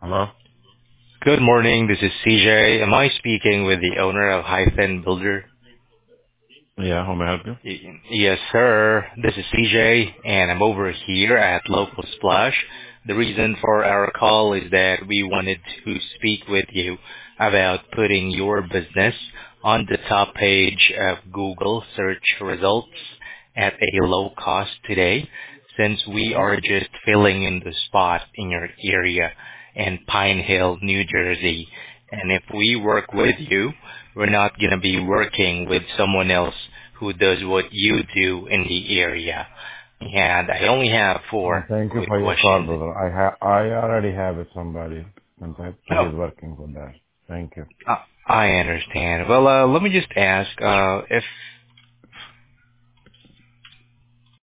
Hello? Good morning. This is CJ. Am I speaking with the owner of Hyphen Builder? Yeah, how may I help you? Yes, sir. This is CJ, and I'm over here at Local Splash. The reason for our call is that we wanted to speak with you about putting your business on the top page of Google search results at a low cost today, since we are just filling in the spot in your area in Pine Hill, New Jersey. And if we work with you, we're not going to be working with someone else who does what you do in the area. And I only have four Thank you quick for your call, questions. brother. I already have it somebody, and he Oh, is working with that. Thank you. I understand. Well, let me just ask, if